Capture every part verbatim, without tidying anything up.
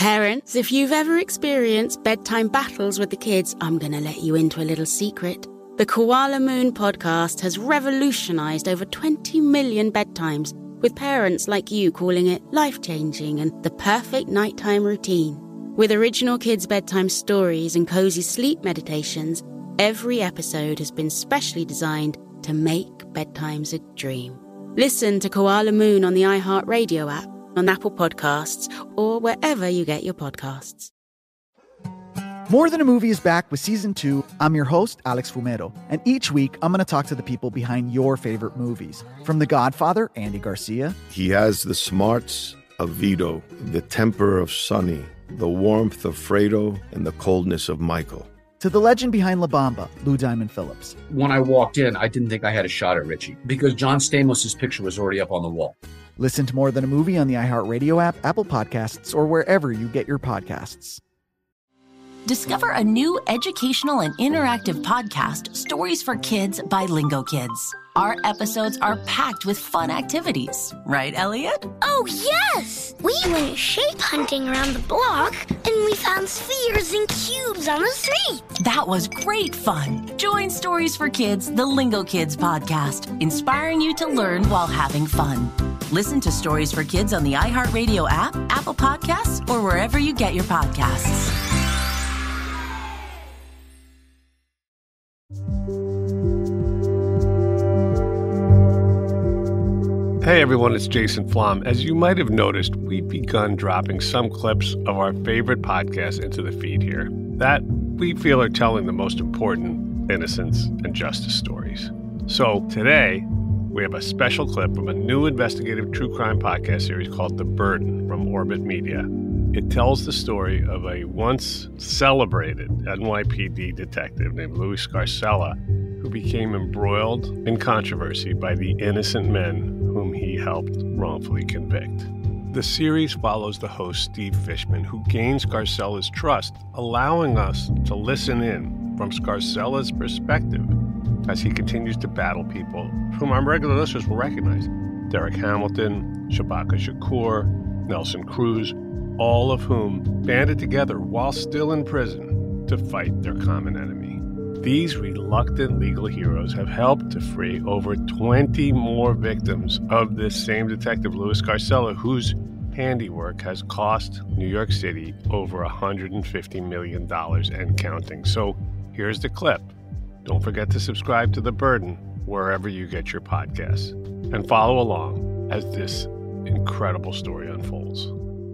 Parents, if you've ever experienced bedtime battles with the kids, I'm going to let you into a little secret. The Koala Moon podcast has revolutionized over twenty million bedtimes, with parents like you calling it life-changing and the perfect nighttime routine. With original kids' bedtime stories and cozy sleep meditations, every episode has been specially designed to make bedtimes a dream. Listen to Koala Moon on the iHeartRadio app, on Apple Podcasts, or wherever you get your podcasts. More Than a Movie is back with Season two. I'm your host, Alex Fumero, and each week I'm going to talk to the people behind your favorite movies. From The Godfather, Andy Garcia. He has the smarts of Vito, the temper of Sonny, the warmth of Fredo, and the coldness of Michael. To the legend behind La Bamba, Lou Diamond Phillips. When I walked in, I didn't think I had a shot at Richie because John Stamos' picture was already up on the wall. Listen to More Than a Movie on the iHeartRadio app, Apple Podcasts, or wherever you get your podcasts. Discover a new educational and interactive podcast, Stories for Kids by Lingo Kids. Our episodes are packed with fun activities. Right, Elliot? Oh, yes! We went shape hunting around the block, and we found spheres and cubes on the street. That was great fun. Join Stories for Kids, the Lingo Kids podcast, inspiring you to learn while having fun. Listen to Stories for Kids on the iHeartRadio app, Apple Podcasts, or wherever you get your podcasts. Hey everyone, it's Jason Flom. As you might have noticed, we've begun dropping some clips of our favorite podcasts into the feed here that we feel are telling the most important innocence and justice stories. So today, we have a special clip from a new investigative true crime podcast series called The Burden from Orbit Media. It tells the story of a once celebrated N Y P D detective named Louis Scarcella, who became embroiled in controversy by the innocent men whom he helped wrongfully convict. The series follows the host Steve Fishman, who gains Scarcella's trust, allowing us to listen in from Scarcella's perspective as he continues to battle people whom our regular listeners will recognize. Derek Hamilton, Shabaka Shakur, Nelson Cruz, all of whom banded together while still in prison to fight their common enemy. These reluctant legal heroes have helped to free over twenty more victims of this same detective, Louis Scarcella, whose handiwork has cost New York City over one hundred fifty million dollars and counting. So here's the clip. Don't forget to subscribe to The Burden wherever you get your podcasts, and follow along as this incredible story unfolds.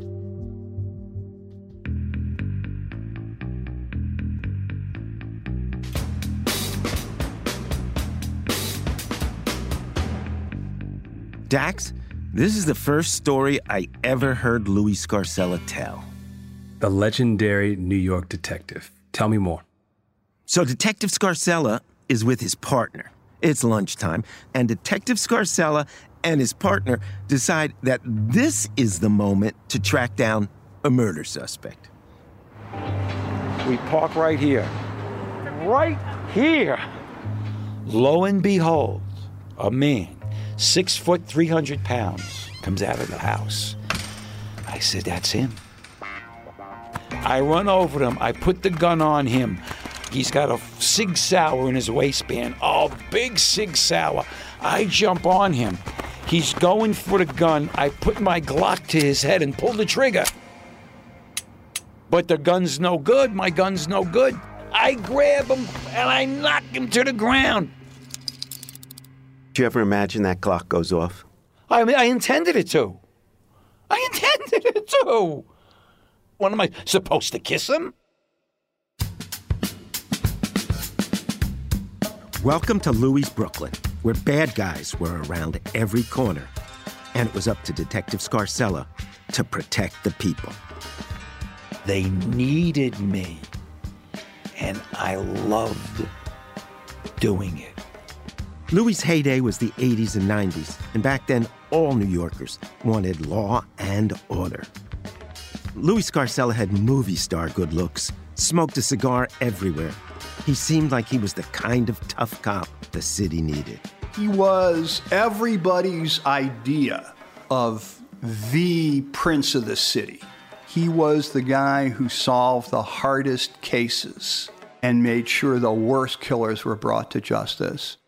Dax, this is the first story I ever heard Louis Scarcella tell. The legendary New York detective. Tell me more. So Detective Scarcella is with his partner. It's lunchtime, and Detective Scarcella and his partner decide that this is the moment to track down a murder suspect. We park right here. Right here. Lo and behold, a man, six foot, three hundred pounds, comes out of the house. I said, that's him. I run over to him. I put the gun on him. He's got a Sig Sauer in his waistband. Oh, big Sig Sauer. I jump on him. He's going for the gun. I put my Glock to his head and pull the trigger. But the gun's no good. My gun's no good. I grab him and I knock him to the ground. Do you ever imagine that Glock goes off? I mean, I intended it to. I intended it to. What am I supposed to kiss him? Welcome to Louis' Brooklyn, where bad guys were around every corner. And it was up to Detective Scarcella to protect the people. They needed me, and I loved doing it. Louis' heyday was the eighties and nineties, and back then, all New Yorkers wanted law and order. Louis Scarcella had movie star good looks, smoked a cigar everywhere. He seemed like he was the kind of tough cop the city needed. He was everybody's idea of the prince of the city. He was the guy who solved the hardest cases and made sure the worst killers were brought to justice.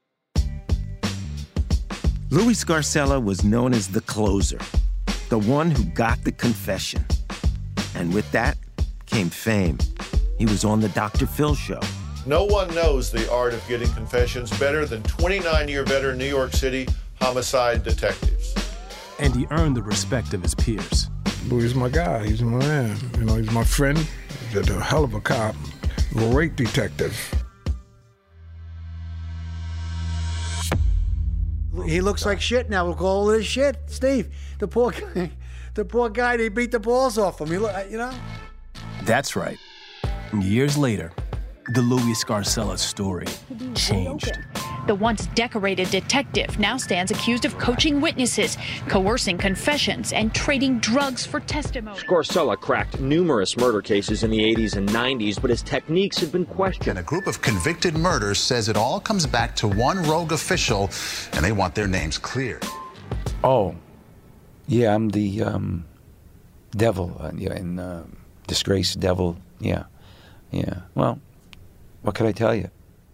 Louis Scarcella was known as the closer, the one who got the confession. And with that came fame. He was on the Doctor Phil show. No one knows the art of getting confessions better than twenty-nine-year veteran New York City homicide detectives. And he earned the respect of his peers. Louis is my guy. He's my man. You know, he's my friend. He's a hell of a cop. Great detective. He looks like shit now with all this shit. Steve, the poor guy, the poor guy, they beat the balls off him. He look, you know? That's right. Years later, the Louis Scarcella story changed. The once decorated detective now stands accused of coaching witnesses, coercing confessions, and trading drugs for testimony. Scarcella cracked numerous murder cases in the eighties and nineties, but his techniques have been questioned. And a group of convicted murderers says it all comes back to one rogue official, and they want their names cleared. Oh, yeah, I'm the um, devil, uh, yeah, and uh, disgraced devil, yeah, yeah. Well, what could I tell you?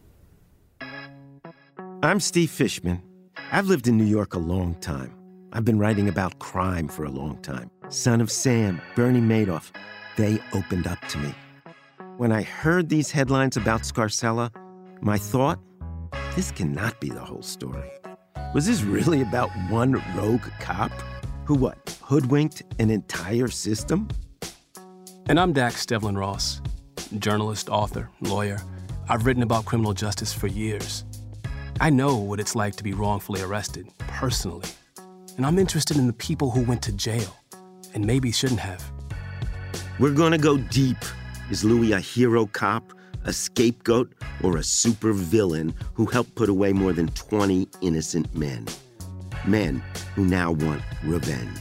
I'm Steve Fishman. I've lived in New York a long time. I've been writing about crime for a long time. Son of Sam, Bernie Madoff, they opened up to me. When I heard these headlines about Scarcella, my thought, this cannot be the whole story. Was this really about one rogue cop who, what, hoodwinked an entire system? And I'm Dax Devlin Ross, journalist, author, lawyer. I've written about criminal justice for years. I know what it's like to be wrongfully arrested, personally. And I'm interested in the people who went to jail and maybe shouldn't have. We're gonna go deep. Is Louis a hero cop, a scapegoat, or a super villain who helped put away more than twenty innocent men? Men who now want revenge.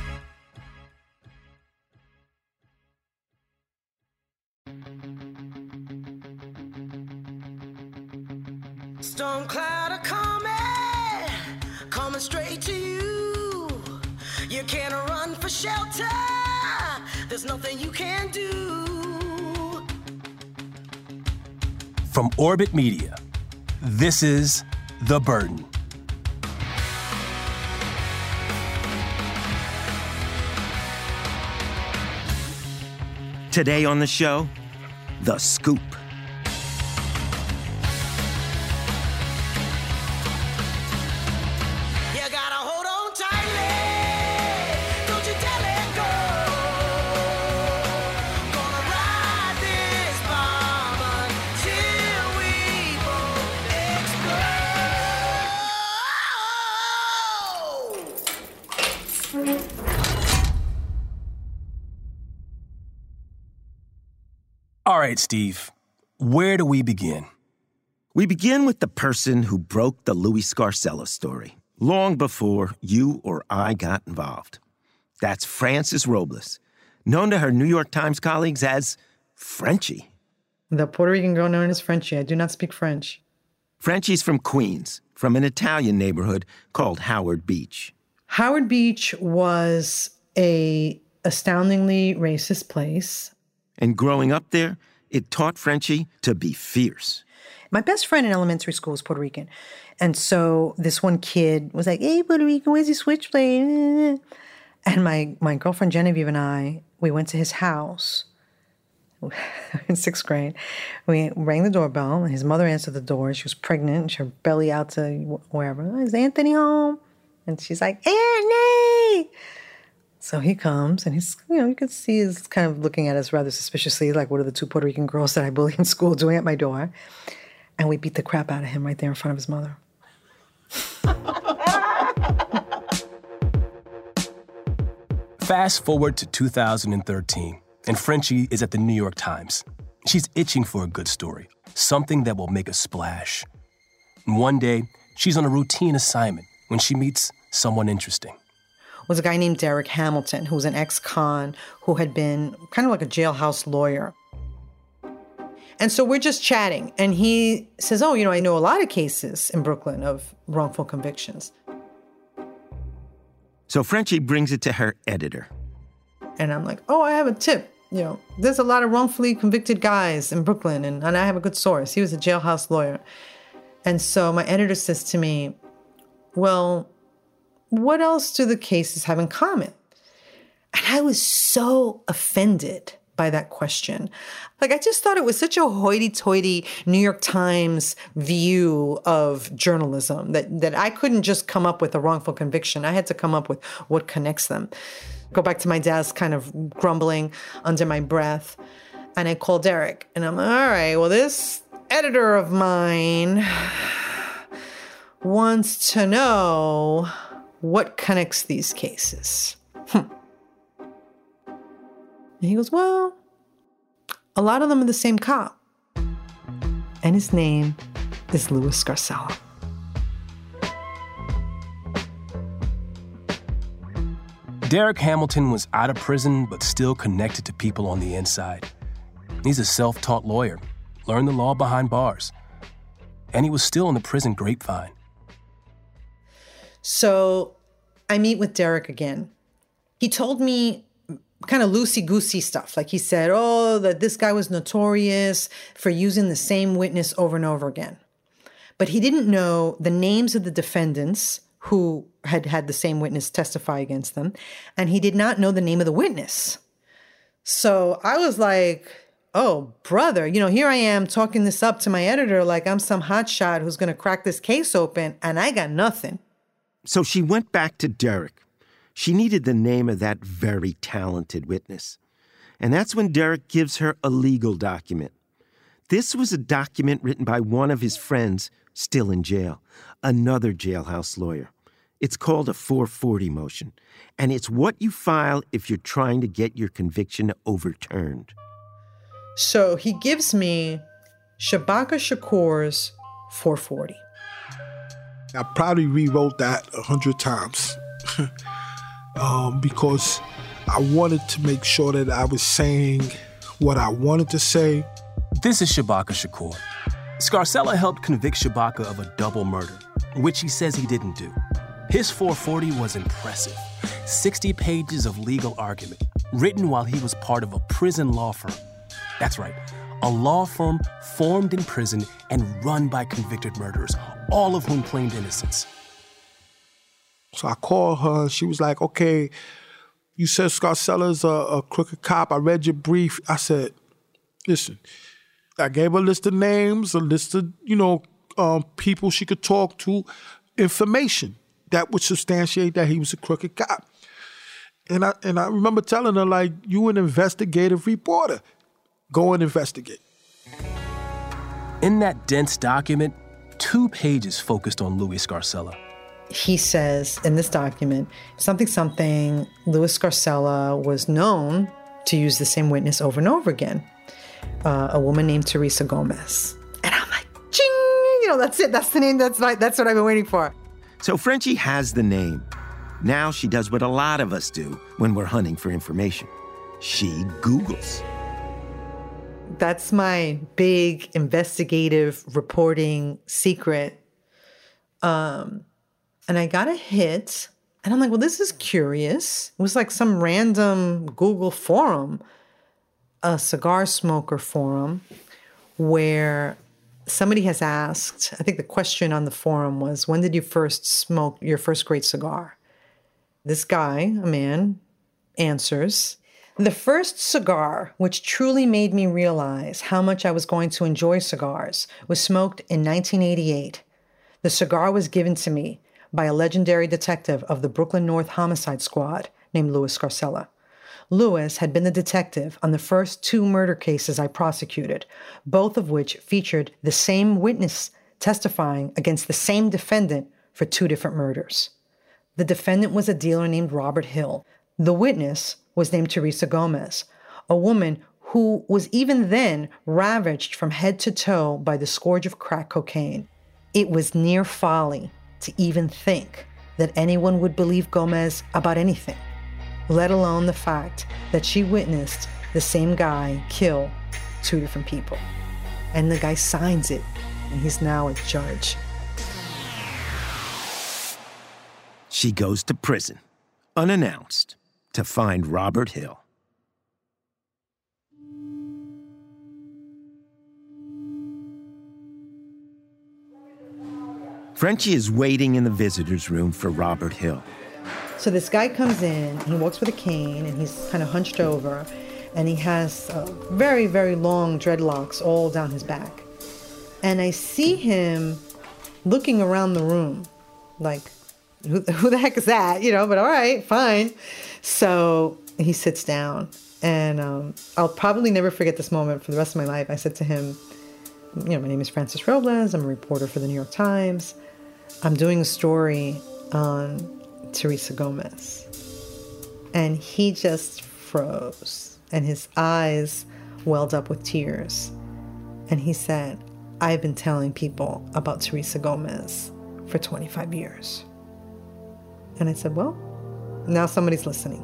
Storm cloud are coming, coming straight to you. You can't run for shelter, there's nothing you can do. From Orbit Media, this is The Burden. Today on the show, The Scoop. All right, Steve, where do we begin? We begin with the person who broke the Louis Scarcella story, long before you or I got involved. That's Frances Robles, known to her New York Times colleagues as Frenchie. The Puerto Rican girl known as Frenchie. I do not speak French. Frenchie's from Queens, from an Italian neighborhood called Howard Beach. Howard Beach was a astoundingly racist place. And growing up there, it taught Frenchie to be fierce. My best friend in elementary school was Puerto Rican. And so this one kid was like, hey, Puerto Rican, where's your switchblade? And my, my girlfriend Genevieve and I, we went to his house in sixth grade. We rang the doorbell, and his mother answered the door. She was pregnant, and she had her belly out to wherever. Is Anthony home? And she's like, Anthony! So he comes, and he's, you know, you can see he's kind of looking at us rather suspiciously, like, what are the two Puerto Rican girls that I bully in school doing at my door? And we beat the crap out of him right there in front of his mother. Fast forward to two thousand thirteen, and Frenchie is at the New York Times. She's itching for a good story, something that will make a splash. And one day, she's on a routine assignment when she meets someone interesting. Was a guy named Derek Hamilton, who was an ex-con who had been kind of like a jailhouse lawyer. And so we're just chatting, and he says, oh, you know, I know a lot of cases in Brooklyn of wrongful convictions. So Frenchie brings it to her editor. And I'm like, oh, I have a tip. You know, there's a lot of wrongfully convicted guys in Brooklyn, and, and I have a good source. He was a jailhouse lawyer. And so my editor says to me, well, what else do the cases have in common? And I was so offended by that question. Like, I just thought it was such a hoity-toity New York Times view of journalism that, that I couldn't just come up with a wrongful conviction. I had to come up with what connects them. Go back to my desk, kind of grumbling under my breath. And I call Derek, and I'm like, all right, well, this editor of mine wants to know what connects these cases. Hmm. And he goes, well, a lot of them are the same cop. And his name is Louis Scarcella. Derek Hamilton was out of prison, but still connected to people on the inside. He's a self-taught lawyer, learned the law behind bars. And he was still in the prison grapevine. So I meet with Derek again. He told me kind of loosey-goosey stuff. Like he said, oh, that this guy was notorious for using the same witness over and over again. But he didn't know the names of the defendants who had had the same witness testify against them. And he did not know the name of the witness. So I was like, oh, brother, you know, here I am talking this up to my editor like I'm some hotshot who's going to crack this case open, and I got nothing. So she went back to Derek. She needed the name of that very talented witness. And that's when Derek gives her a legal document. This was a document written by one of his friends still in jail, another jailhouse lawyer. It's called a four forty motion, and it's what you file if you're trying to get your conviction overturned. So he gives me Shabaka Shakur's four forty. I probably rewrote that a hundred times. Um, because I wanted to make sure that I was saying what I wanted to say. This is Shabaka Shakur. Scarcella helped convict Shabaka of a double murder, which he says he didn't do. His four forty was impressive. sixty pages of legal argument, written while he was part of a prison law firm. That's right, a law firm formed in prison and run by convicted murderers, all of whom claimed innocence. So I called her, and she was like, okay, you said Scarcella's a, a crooked cop. I read your brief. I said, listen, I gave her a list of names, a list of, you know, um, people she could talk to, information that would substantiate that he was a crooked cop. And I, and I remember telling her, like, you an investigative reporter. Go and investigate. In that dense document, two pages focused on Louis Scarcella. He says in this document, something, something, Louis Scarcella was known to use the same witness over and over again, uh, a woman named Teresa Gomez. And I'm like, ching, you know, that's it. That's the name. That's like, that's what I've been waiting for. So Frenchie has the name. Now she does what a lot of us do when we're hunting for information. She Googles. That's my big investigative reporting secret. Um... And I got a hit, and I'm like, well, this is curious. It was like some random Google forum, a cigar smoker forum, where somebody has asked, I think the question on the forum was, when did you first smoke your first great cigar? This guy, a man, answers, the first cigar which truly made me realize how much I was going to enjoy cigars was smoked in nineteen eighty-eight. The cigar was given to me by a legendary detective of the Brooklyn North Homicide Squad named Louis Scarcella. Louis had been the detective on the first two murder cases I prosecuted, both of which featured the same witness testifying against the same defendant for two different murders. The defendant was a dealer named Robert Hill. The witness was named Teresa Gomez, a woman who was even then ravaged from head to toe by the scourge of crack cocaine. It was near folly to even think that anyone would believe Gomez about anything, let alone the fact that she witnessed the same guy kill two different people. And the guy signs it, and he's now a judge. She goes to prison, unannounced, to find Robert Hill. Frenchie is waiting in the visitor's room for Robert Hill. So this guy comes in, he walks with a cane, and he's kind of hunched over, and he has uh, very, very long dreadlocks all down his back. And I see him looking around the room, like, who, who the heck is that? You know, but all right, fine. So he sits down, and um, I'll probably never forget this moment for the rest of my life. I said to him, you know, my name is Francis Robles. I'm a reporter for the New York Times. I'm doing a story on Teresa Gomez. And he just froze, and his eyes welled up with tears. And he said, I've been telling people about Teresa Gomez for twenty-five years. And I said, well, now somebody's listening.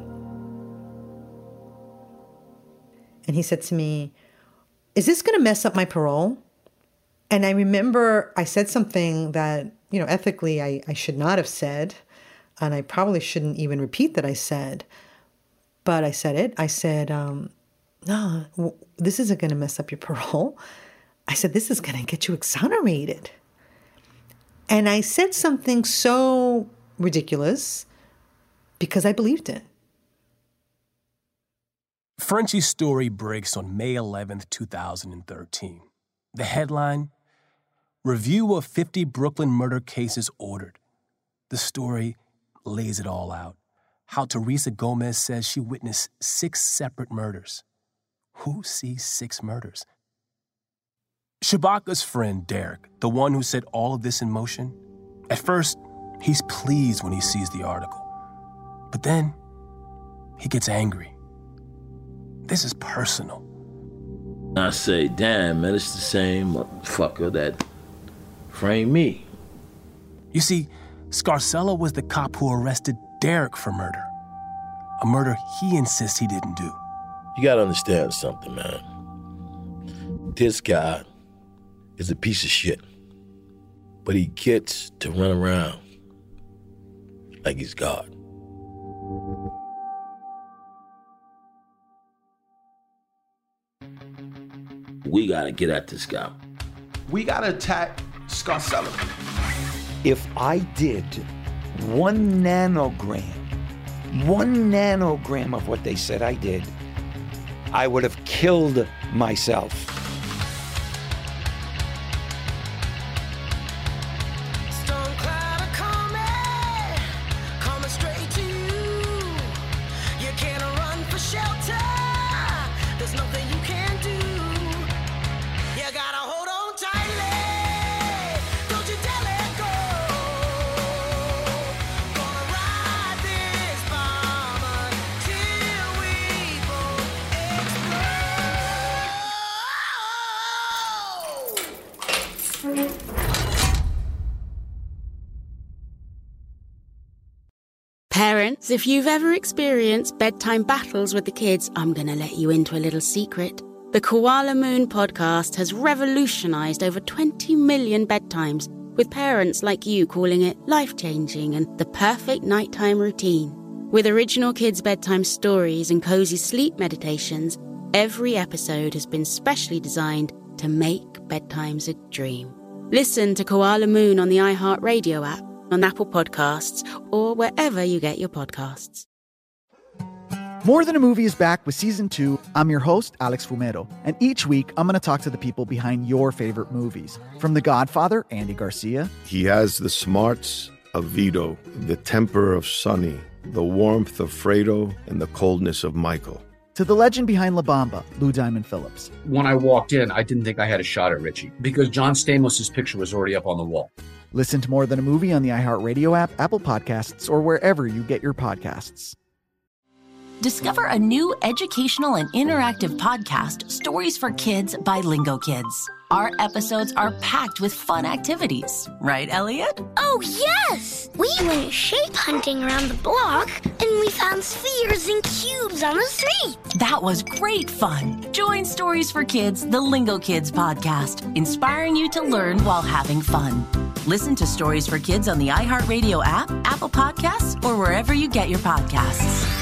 And he said to me, is this going to mess up my parole? And I remember I said something that, you know, ethically I, I should not have said. And I probably shouldn't even repeat that I said. But I said it. I said, um, no, w- this isn't going to mess up your parole. I said, this is going to get you exonerated. And I said something so ridiculous because I believed it. Frenchie's story breaks on May eleventh, two thousand thirteen. The headline, Review of fifty Brooklyn Murder Cases Ordered. The story lays it all out. How Teresa Gomez says she witnessed six separate murders. Who sees six murders? Shabaka's friend, Derek, the one who set all of this in motion, at first, he's pleased when he sees the article. But then, he gets angry. This is personal. I say, damn, man, it's the same motherfucker that framed me. You see, Scarcella was the cop who arrested Derek for murder. A murder he insists he didn't do. You gotta understand something, man. This guy is a piece of shit. But he gets to run around like he's God. We gotta get at this guy. We gotta attack Scarcella. If I did one nanogram, one nanogram of what they said I did, I would have killed myself. Storm cloud are coming, coming straight to you. You can't run for shelter. There's nothing you can do. You gotta hold on tightly. Don't you dare let go. Gonna ride this bomb until we both explode. Parents, if you've ever experienced bedtime battles with the kids, I'm going to let you into a little secret. The Koala Moon podcast has revolutionized over twenty million bedtimes, with parents like you calling it life-changing and the perfect nighttime routine. With original kids' bedtime stories and cozy sleep meditations, every episode has been specially designed to make bedtimes a dream. Listen to Koala Moon on the iHeartRadio app, on Apple Podcasts, or wherever you get your podcasts. More Than a Movie is back with season two. I'm your host, Alex Fumero, and each week I'm going to talk to the people behind your favorite movies. From The Godfather, Andy Garcia. He has the smarts of Vito, the temper of Sonny, the warmth of Fredo, and the coldness of Michael. To the legend behind La Bamba, Lou Diamond Phillips. When I walked in, I didn't think I had a shot at Richie because John Stamos' picture was already up on the wall. Listen to More Than a Movie on the iHeartRadio app, Apple Podcasts, or wherever you get your podcasts. Discover a new educational and interactive podcast, Stories for Kids by Lingo Kids. Our episodes are packed with fun activities. Right, Elliot? Oh, yes! We went shape hunting around the block, and we found spheres and cubes on the street. That was great fun. Join Stories for Kids, the Lingo Kids podcast, inspiring you to learn while having fun. Listen to Stories for Kids on the iHeartRadio app, Apple Podcasts, or wherever you get your podcasts.